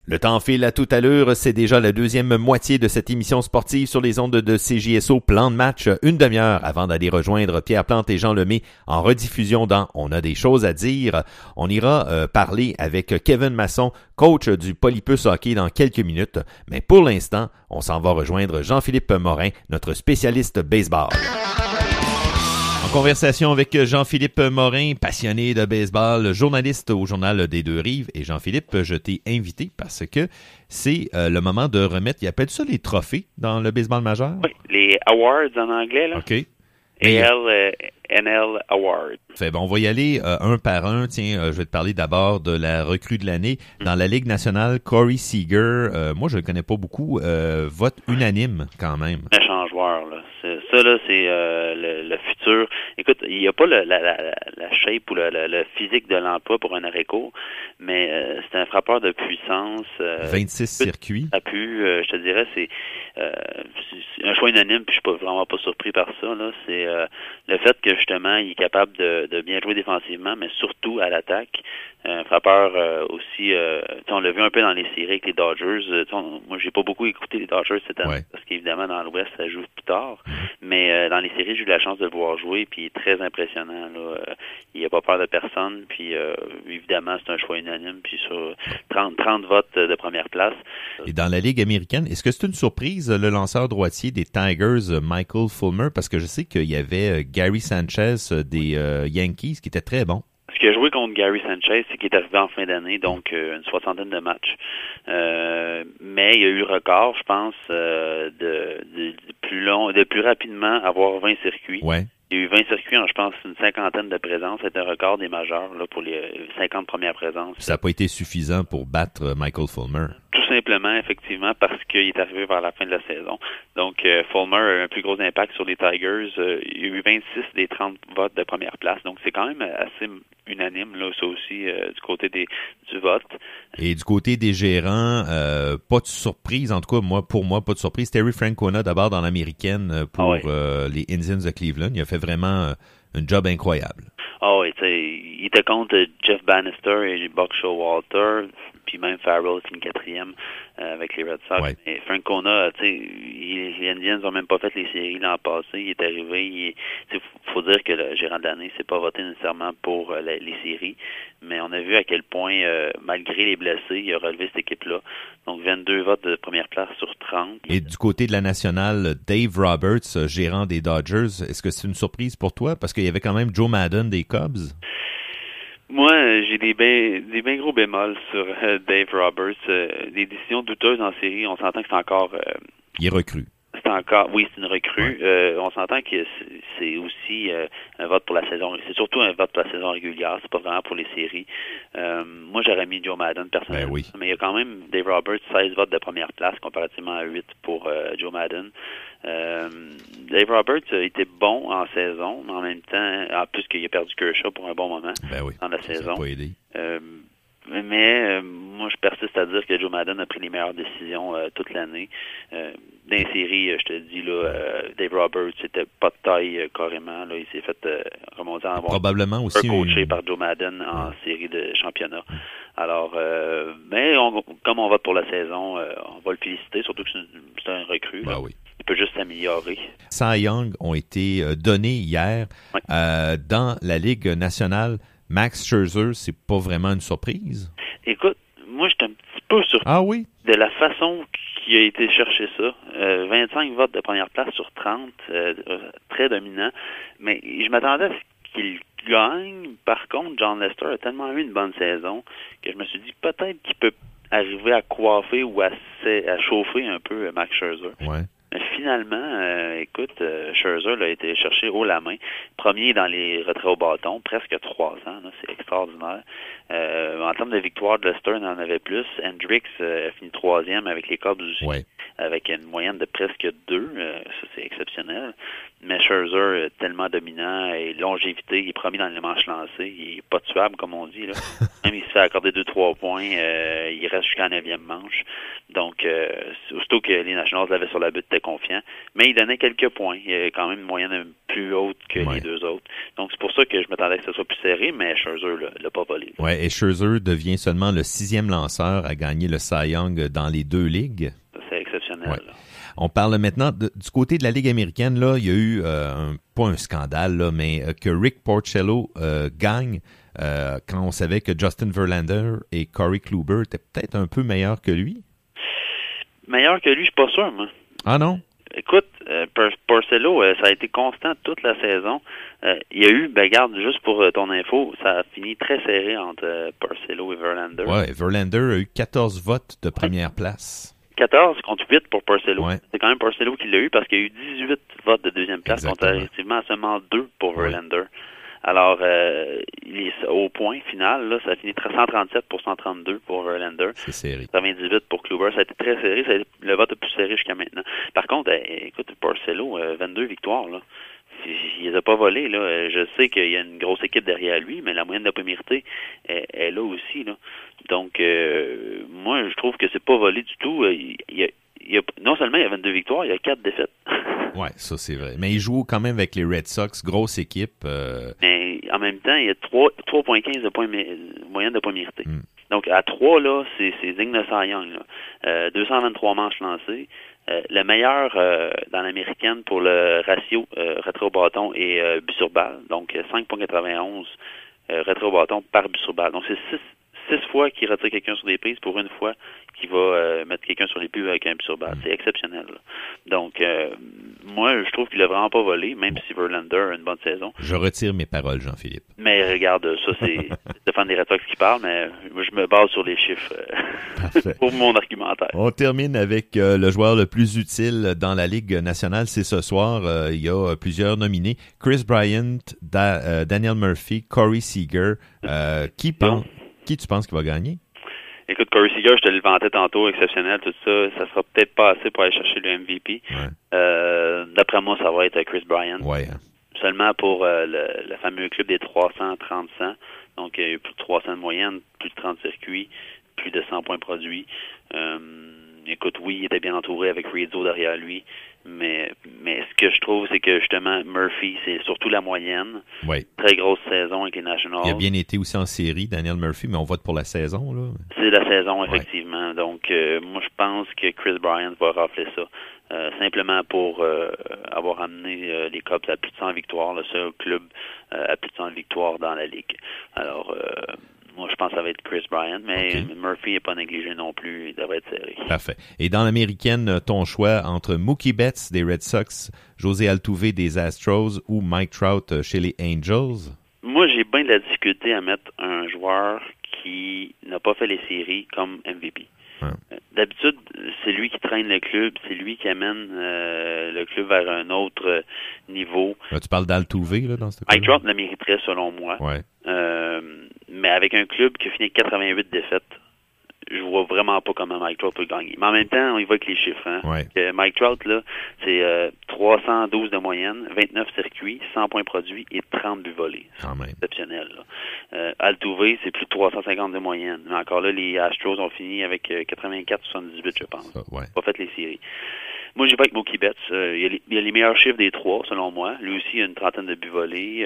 Le temps file à toute allure, c'est déjà la deuxième moitié de cette émission sportive sur les ondes de CJSO. Plan de match, une demi-heure avant d'aller rejoindre Pierre Plante et Jean Lemay en rediffusion dans On a des choses à dire. On ira parler avec Kevin Masson, coach du Polypus Hockey dans quelques minutes. Mais pour l'instant, on s'en va rejoindre Jean-Philippe Morin, notre spécialiste baseball. En conversation avec Jean-Philippe Morin, passionné de baseball, journaliste au Journal des Deux-Rives. Et Jean-Philippe, je t'ai invité parce que c'est le moment de remettre, ils appellent ça les trophées dans le baseball majeur? Oui, les awards en anglais, là. OK. NL Awards. Fait, bon, on va y aller un par un. Tiens, je vais te parler d'abord de la recrue de l'année. Dans la Ligue nationale, Corey Seager, moi je le connais pas beaucoup, vote unanime quand même. Méchant joueur, là. Ça, là, c'est le futur. Écoute, il n'y a pas la shape ou le physique de l'emploi pour un arrêt-court, mais c'est un frappeur de puissance. 26 circuits. Je te dirais, c'est un choix unanime, puis je suis vraiment pas surpris par ça, là. C'est le fait que, justement, il est capable de bien jouer défensivement, mais surtout à l'attaque. Un frappeur aussi, on l'a vu un peu dans les séries avec les Dodgers. Moi, j'ai pas beaucoup écouté les Dodgers cette année, parce qu'évidemment, dans l'Ouest, ça joue plus tard. Mais dans les séries, j'ai eu la chance de le voir jouer, puis il est très impressionnant, là. Il n'a pas peur de personne, puis évidemment, c'est un choix unanime, puis sur 30 votes de première place. Et dans la Ligue américaine, est-ce que c'est une surprise, le lanceur droitier des Tigers, Michael Fulmer? Parce que je sais qu'il y avait Gary Sanchez des Yankees, qui était très bon. Ce qu'il a joué contre Gary Sanchez, c'est qu'il est arrivé en fin d'année, donc une 60aine de matchs. Mais il y a eu record, je pense, de plus rapidement avoir 20 circuits. Ouais. Il y a eu 20 circuits en, je pense, une 50aine de présences. C'est un record des majeurs là, pour les 50 premières présences. Ça n'a pas été suffisant pour battre Michael Fulmer. Tout simplement, effectivement, parce qu'il est arrivé vers la fin de la saison. Donc, Fulmer a eu un plus gros impact sur les Tigers. Il y a eu 26 des 30 votes de première place. Donc, c'est quand même assez unanime, là, ça aussi, du côté du vote. Et du côté des gérants, pas de surprise, en tout cas, pour moi, pas de surprise. Terry Francona, d'abord dans l'américaine pour les Indians de Cleveland. Il a fait vraiment un job incroyable. Ah oui, il était contre Jeff Bannister et Buck Showalter, puis même Farrell, c'est une quatrième avec les Red Sox. Ouais. Et Francona, les Indians n'ont même pas fait les séries l'an passé. Il est arrivé, il faut dire que le gérant de l'année s'est pas voté nécessairement pour les séries, mais on a vu à quel point, malgré les blessés, il a relevé cette équipe-là. Donc 22 votes de première place sur 30. Et du côté de la nationale, Dave Roberts, gérant des Dodgers, est-ce que c'est une surprise pour toi? Parce qu'il y avait quand même Joe Maddon des Cubs. Moi, j'ai des bien gros bémols sur Dave Roberts. Des décisions douteuses en série, on s'entend que c'est encore... il est recru. Oui, c'est une recrue. Ouais. On s'entend que c'est aussi un vote pour la saison. C'est surtout un vote pour la saison régulière. C'est pas vraiment pour les séries. Moi, j'aurais mis Joe Maddon personnellement. Ben oui. Mais il y a quand même Dave Roberts, 16 votes de première place comparativement à 8 pour Joe Maddon. Dave Roberts a été bon en saison, mais en même temps, en plus qu'il a perdu Kershaw pour un bon moment dans la saison. Ça n'a pas aidé. Mais moi, je persiste à dire que Joe Maddon a pris les meilleures décisions toute l'année. Dans les séries, je te dis, là, Dave Roberts, c'était pas de taille carrément. Là, il s'est fait remonter en probablement aussi coaché par Joe Maddon en série de championnat. Alors, mais comme on vote pour la saison, on va le féliciter, surtout que c'est un recrue. Ben oui. Il peut juste s'améliorer. Cy Young ont été donnés hier dans la Ligue nationale. Max Scherzer, c'est pas vraiment une surprise? Écoute, moi, j'étais un petit peu surpris de la façon qu'il a été chercher ça. 25 votes de première place sur 30, très dominant. Mais je m'attendais à ce qu'il gagne. Par contre, John Lester a tellement eu une bonne saison que je me suis dit peut-être qu'il peut arriver à coiffer ou à chauffer un peu Max Scherzer. Ouais. Mais finalement, écoute, Scherzer l'a été cherché haut la main. Premier dans les retraits au bâton, presque 300, là, c'est extraordinaire. En termes de victoire, Lester en avait plus. Hendricks a fini 3e avec les Cubs aussi. Ouais. avec une moyenne de presque 2. Ça, c'est exceptionnel. Mais Scherzer, tellement dominant et longévité, il est promis dans les manches lancées. Il est pas tuable, comme on dit, là. Même il se fait accorder 2-3 points, il reste jusqu'à la 9e manche. Donc, aussitôt que les Nationals l'avaient sur la butte, était confiant. Mais il donnait quelques points. Il y a quand même une moyenne plus haute que les deux autres. Donc, c'est pour ça que je m'attendais que ce soit plus serré, mais Scherzer l'a pas volé. Oui, et Scherzer devient seulement le 6e lanceur à gagner le Cy Young dans les 2 ligues. C'est exceptionnel. Ouais. On parle maintenant du côté de la Ligue américaine. Là, il y a eu, pas un scandale, là, mais que Rick Porcello gagne quand on savait que Justin Verlander et Corey Kluber étaient peut-être un peu meilleurs que lui. Meilleur que lui, je suis pas sûr, moi. Ah non? Écoute, Porcello, ça a été constant toute la saison. Il y a eu, regarde, juste pour ton info, ça a fini très serré entre Porcello et Verlander. Ouais, Verlander a eu 14 votes de première place. 14 contre 8 pour Porcello. Ouais. C'est quand même Porcello qui l'a eu parce qu'il y a eu 18 votes de deuxième place, exactement, comparativement à seulement 2 pour Verlander. Alors, au point final, là, ça a fini 137 pour 132 pour Verlander. C'est serré. 98 pour Kluber. Ça a été très serré. Ça a été le vote le plus serré jusqu'à maintenant. Par contre, écoute, Porcello, 22 victoires, là. Il les a pas volés, là. Je sais qu'il y a une grosse équipe derrière lui, mais la moyenne de primérité est là aussi, là. Donc, moi, je trouve que c'est pas volé du tout. Non seulement il y a 22 victoires, il y a 4 défaites. Ouais, ça c'est vrai. Mais il joue quand même avec les Red Sox, grosse équipe. Mais en même temps, il y a 3,15 de points moyenne de points mérités. Donc, à 3, là, c'est digne de Cy Young, là. 223 manches lancées. Le meilleur dans l'américaine pour le ratio retrait au bâton et but sur balle. Donc, 5,91 retrait au bâton par but sur balle. Donc, c'est 6 fois qu'il retire quelqu'un sur des prises pour une fois qu'il va mettre quelqu'un sur les buts avec un but sur balle. C'est exceptionnel, là. Donc, moi, je trouve qu'il a vraiment pas volé, même si Verlander a une bonne saison. Je retire mes paroles, Jean-Philippe. Mais regarde, ça, c'est Stéphane des Red Sox qui parle, mais moi, je me base sur les chiffres pour mon argumentaire. On termine avec le joueur le plus utile dans la Ligue nationale. C'est ce soir. Il y a plusieurs nominés. Chris Bryant, Daniel Murphy, Corey Seager. Qui tu penses qui va gagner? Écoute, Corey Seager, je te le vantais tantôt, exceptionnel, tout ça. Ça sera peut-être pas assez pour aller chercher le MVP. Ouais. D'après moi, ça va être Chris Bryant. Ouais. Seulement pour le fameux club des 300-30-100. Donc, il y a eu plus de 300 de moyenne, plus de 30 circuits, plus de 100 points produits. Écoute, oui, il était bien entouré avec Rizzo derrière lui. Mais ce que je trouve, c'est que justement, Murphy, c'est surtout la moyenne. Oui. Très grosse saison avec les Nationals. Il a bien été aussi en série, Daniel Murphy, mais on vote pour la saison, là. C'est la saison, effectivement. Ouais. Donc, moi, je pense que Chris Bryant va rafler ça. Simplement pour avoir amené les Cubs à plus de 100 victoires, le seul club à plus de 100 victoires dans la Ligue. Alors, moi, je pense que ça va être Chris Bryant, mais Murphy n'est pas négligé non plus. Il devrait être serré. Parfait. Et dans l'américaine, ton choix entre Mookie Betts des Red Sox, José Altuve des Astros ou Mike Trout chez les Angels? Moi, j'ai bien de la difficulté à mettre un joueur qui n'a pas fait les séries comme MVP. D'habitude, c'est lui qui traîne le club, c'est lui qui amène le club vers un autre niveau. Là, tu parles d'Altuve, là, dans ce cas-là? Mike Trout le mériterait, selon moi. Ouais. Mais avec un club qui a fini 88 défaites, je vois vraiment pas comment Mike Trout peut gagner. Mais en même temps, on y va avec les chiffres. Hein? Ouais. Mike Trout, là, c'est 312 de moyenne, 29 circuits, 100 points produits et 30 buts volés. C'est exceptionnel. Là. Altuve, c'est plus de 350 de moyenne. Mais encore là, les Astros ont fini avec 84-78, je pense. Pas fait les séries. Moi, j'y vais avec Mookie Betts. Il a les meilleurs chiffres des trois, selon moi. Lui aussi, il a une trentaine de buts volés,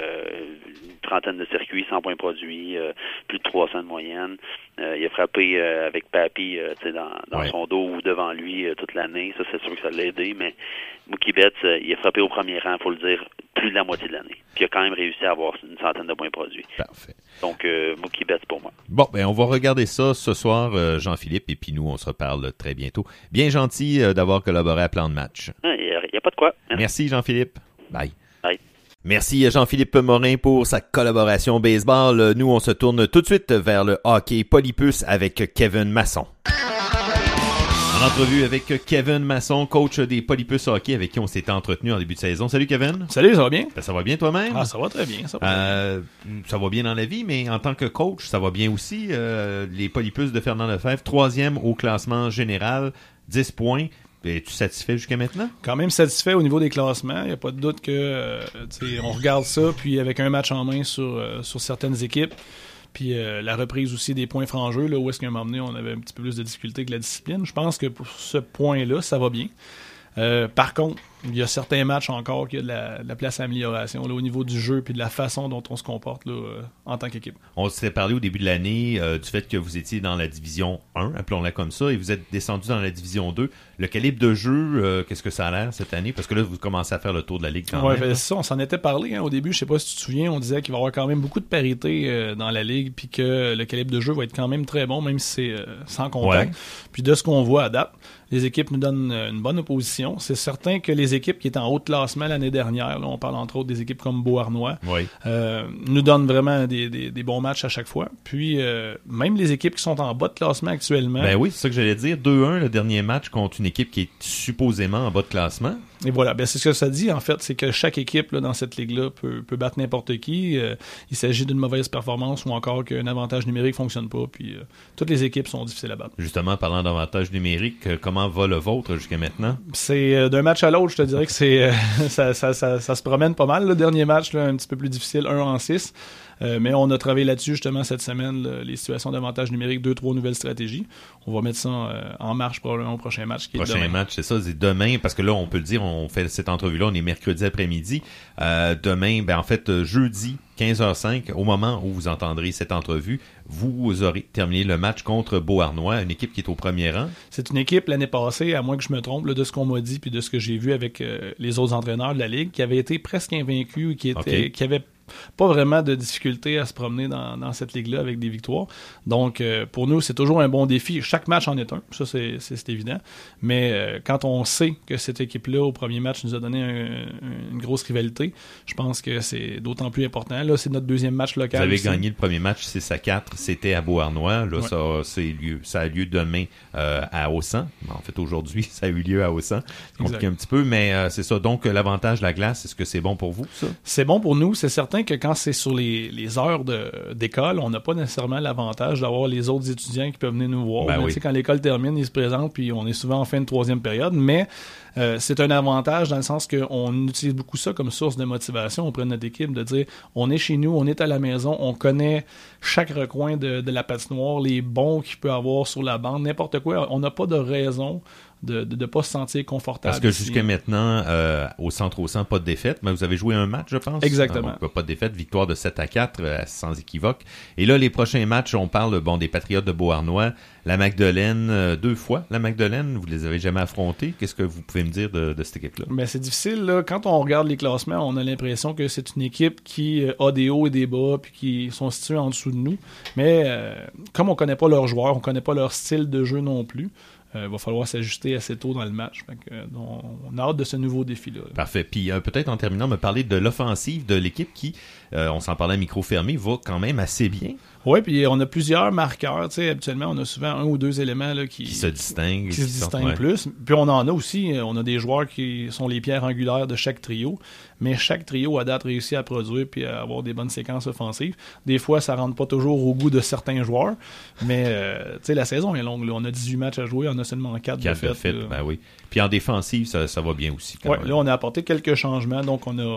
une trentaine de circuits, 100 points produits, plus de 300 de moyenne. Il a frappé avec Papi dans son dos ou devant lui toute l'année. Ça, c'est sûr que ça l'a aidé, mais Mookie Betts, il a frappé au premier rang, il faut le dire, plus de la moitié de l'année. Puis il a quand même réussi à avoir une centaine de points produits. Parfait. Donc, Mookie Betts pour moi. Bon, ben on va regarder ça ce soir, Jean-Philippe, et puis nous, on se reparle très bientôt. Bien gentil d'avoir collaboré à Plan de Match. Il n'y a pas de quoi. Merci Jean-Philippe. Bye. Bye. Merci à Jean-Philippe Morin pour sa collaboration baseball. Nous, on se tourne tout de suite vers le hockey polypuce avec Kevin Masson. En entrevue avec Kevin Masson, coach des Polypuce Hockey, avec qui on s'était entretenu en début de saison. Salut Kevin. Salut, ça va bien? Ça va bien toi-même? Ah, ça va très bien. Ça va bien dans la vie, mais en tant que coach, ça va bien aussi. Les Polypuce de Fernand Lefebvre, 3e au classement général, 10 points. Es-tu satisfait jusqu'à maintenant? Quand même satisfait au niveau des classements. Il n'y a pas de doute que on regarde ça, puis avec un match en main sur certaines équipes, puis la reprise aussi des points francs jeu, là, où est-ce qu'à un moment donné, on avait un petit peu plus de difficulté avec la discipline. Je pense que pour ce point-là, ça va bien. Par contre, il y a certains matchs encore qui a de la place à amélioration là, au niveau du jeu et de la façon dont on se comporte là, en tant qu'équipe. On s'était parlé au début de l'année du fait que vous étiez dans la division 1, appelons-la comme ça, et vous êtes descendu dans la division 2. Le calibre de jeu, qu'est-ce que ça a l'air cette année? Parce que là, vous commencez à faire le tour de la Ligue quand même. Oui, c'est ça, on s'en était parlé au début. Je sais pas si tu te souviens, on disait qu'il va y avoir quand même beaucoup de parité dans la Ligue puis que le calibre de jeu va être quand même très bon, même si c'est sans contact. Ouais. Puis de ce qu'on voit à date, les équipes nous donnent une bonne opposition. C'est certain que les équipes qui étaient en haut de classement l'année dernière, là, on parle entre autres des équipes comme Beauharnois, nous donnent vraiment des bons matchs à chaque fois. Puis même les équipes qui sont en bas de classement actuellement... Ben oui, c'est ça que j'allais dire. 2-1 le dernier match contre une équipe qui est supposément en bas de classement. Et voilà, ben c'est ce que ça dit en fait, c'est que chaque équipe là, dans cette ligue-là peut battre n'importe qui. Il s'agit d'une mauvaise performance ou encore qu'un avantage numérique fonctionne pas. Puis toutes les équipes sont difficiles à battre. Justement, parlant d'avantage numérique, comment va le vôtre jusqu'à maintenant? C'est d'un match à l'autre, je te dirais que c'est ça se promène pas mal. Le dernier match, là, un petit peu plus difficile, 1-6. Mais on a travaillé là-dessus justement cette semaine, là, les situations d'avantage numérique, 2-3 nouvelles stratégies. On va mettre ça en marche probablement au prochain match qui est demain. Match, c'est ça, c'est demain, parce que là, on peut le dire, on fait cette entrevue-là, on est mercredi après-midi. Demain, ben en fait, jeudi, 15h05, au moment où vous entendrez cette entrevue, vous aurez terminé le match contre Beauharnois, une équipe qui est au premier rang. C'est une équipe, l'année passée, à moins que je me trompe, là, de ce qu'on m'a dit puis de ce que j'ai vu avec les autres entraîneurs de la Ligue, qui avait été presque invaincu, qui avait pas vraiment de difficulté à se promener dans cette ligue-là avec des victoires. Donc, pour nous, c'est toujours un bon défi. Chaque match en est un, ça c'est évident. Mais quand on sait que cette équipe-là, au premier match, nous a donné une grosse rivalité, je pense que c'est d'autant plus important. Là, c'est notre deuxième match local. Vous avez gagné le premier match 6-4, c'était à Beauharnois. Là, ça a lieu demain à Aussan. En fait, aujourd'hui, ça a eu lieu à Aussan. C'est compliqué un petit peu, mais c'est ça. Donc, l'avantage de la glace, est-ce que c'est bon pour vous, ça? C'est bon pour nous, c'est certain que quand c'est sur les heures d'école, on n'a pas nécessairement l'avantage d'avoir les autres étudiants qui peuvent venir nous voir. Ben oui. Quand l'école termine, ils se présentent, puis on est souvent en fin de troisième période, mais c'est un avantage dans le sens qu'on utilise beaucoup ça comme source de motivation auprès de notre équipe, de dire on est chez nous, on est à la maison, on connaît chaque recoin de la patinoire, les bons qu'il peut avoir sur la bande, n'importe quoi. On n'a pas de raison de ne pas se sentir confortable. Parce que jusqu'à maintenant, au centre Aussan, pas de défaite, mais vous avez joué un match, je pense. Exactement. Donc, pas de défaite, victoire de 7-4, sans équivoque. Et là, les prochains matchs, on parle des Patriotes de Beauharnois, la Magdeleine, 2 fois. La Magdeleine, vous les avez jamais affrontés. Qu'est-ce que vous pouvez me dire de cette équipe-là? Ben, c'est difficile, là. Quand on regarde les classements, on a l'impression que c'est une équipe qui a des hauts et des bas, puis qui sont situés en dessous de nous. Mais comme on connaît pas leurs joueurs, on connaît pas leur style de jeu non plus, va falloir s'ajuster assez tôt dans le match. On a hâte de ce nouveau défi-là. Parfait. Puis peut-être en terminant, me parler de l'offensive de l'équipe qui, on s'en parlait à micro fermé, va quand même assez bien. Oui, puis on a plusieurs marqueurs. Habituellement, on a souvent 1 ou 2 éléments là, qui se distinguent. Qui se distinguent plus. Puis on en a aussi. On a des joueurs qui sont les pierres angulaires de chaque trio. Mais chaque trio, à date, réussit à produire puis à avoir des bonnes séquences offensives. Des fois, ça ne rentre pas toujours au goût de certains joueurs. Mais la saison est longue. Là. On a 18 matchs à jouer. On a seulement 4 défaites. Ben oui. Puis en défensive, ça va bien aussi. Oui, là, on a apporté quelques changements. Donc, on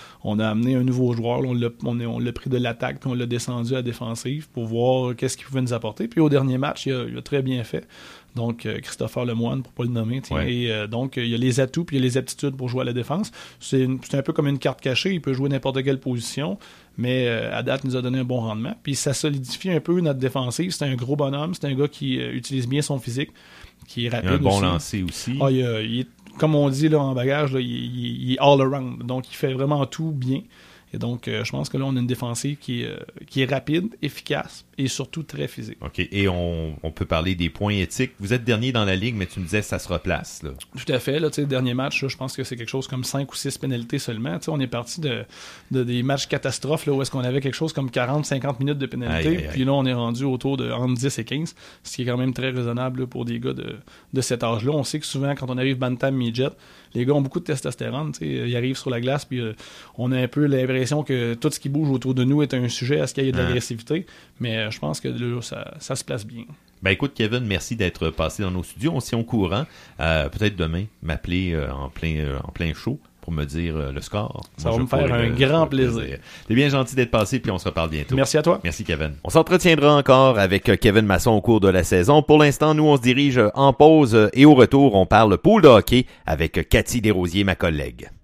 a amené un nouveau joueur. Là, on l'a pris de l'attaque puis on l'a descendu à la défensive pour voir qu'est-ce qu'il pouvait nous apporter. Puis au dernier match, il a très bien fait. Donc, Christopher Lemoine, pour ne pas le nommer. Ouais. Et donc, il y a les atouts puis il y a les aptitudes pour jouer à la défense. C'est un peu comme une carte cachée. Il peut jouer n'importe quelle position. Mais à date, il nous a donné un bon rendement. Puis ça solidifie un peu notre défensive. C'est un gros bonhomme. C'est un gars qui utilise bien son physique, qui est rapide. Il a un bon aussi. lancer aussi. Ah, il est, comme on dit là, en bagage, là, il est all around. Donc, il fait vraiment tout bien. Et donc, je pense que là, on a une défensive qui est rapide, efficace et surtout très physique. OK. Et on peut parler des points éthiques. Vous êtes dernier dans la Ligue, mais tu me disais que ça se replace. Là. Tout à fait. Là, le dernier match, là, je pense que c'est quelque chose comme 5 ou 6 pénalités seulement. On est parti de des matchs catastrophes là, où est-ce qu'on avait quelque chose comme 40-50 minutes de pénalité. Puis là, on est rendu autour de entre 10 et 15, ce qui est quand même très raisonnable là, pour des gars de cet âge-là. On sait que souvent, quand on arrive Bantam Midget, les gars ont beaucoup de testostérone, tu sais, ils arrivent sur la glace, puis on a un peu l'impression que tout ce qui bouge autour de nous est un sujet à ce qu'il y ait de l'agressivité, mais je pense que là, ça se place bien. Ben écoute, Kevin, merci d'être passé dans nos studios. On s'y est au courant. Peut-être demain, m'appeler en plein show pour me dire le score. Ça va me faire un grand plaisir. T'es bien gentil d'être passé, puis on se reparle bientôt. Merci à toi. Merci, Kevin. On s'entretiendra encore avec Kevin Masson au cours de la saison. Pour l'instant, nous, on se dirige en pause et au retour, on parle pool de hockey avec Cathy Desrosiers, ma collègue.